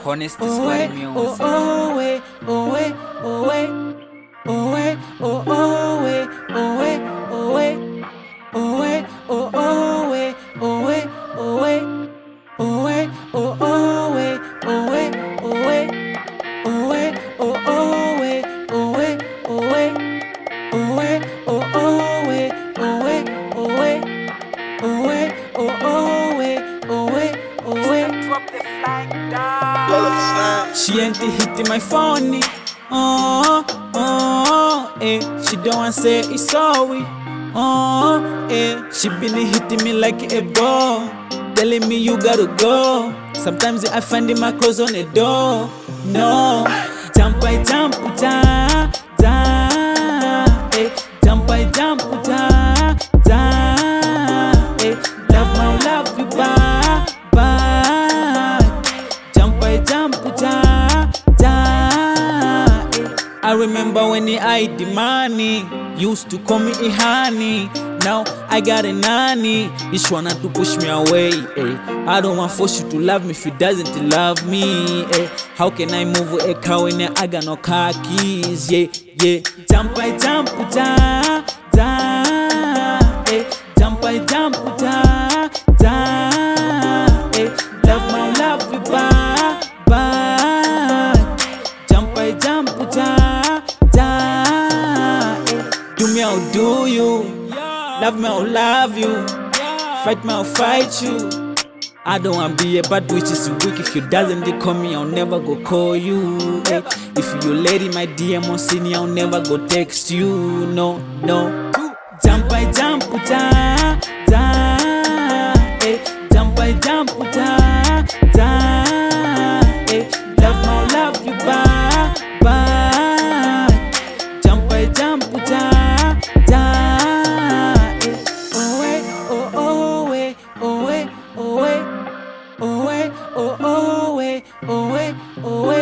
Honesty Squad Music. She ain't hitting my phone. She don't want say it's sorry. She been hitting me like a ball, telling me you gotta go. Sometimes I find my clothes on the door. No, jump, jump, da, da, jump, da, da, love my love you ba, ba, jump, da, da. I remember when I had the money, used to call me honey. Now I got a nanny, each one to push me away. I don't want force you to love me if you doesn't love me. How can I move a car when I got no car keys? Jump, jump, da, da, jump, da, da, love my love you ba, ba, jump, da, da, do me I'll do you. Love me, I'll love you. Fight me, I'll fight you. I don't wanna be a bad witch, is weak. If you doesn't call me, I'll never go call you. If you lady my DM on senior, I'll never go text you. No, no. Jump, jump, da, da, jump, da, da, love my love you ba, ba, jump, da, da. Oh,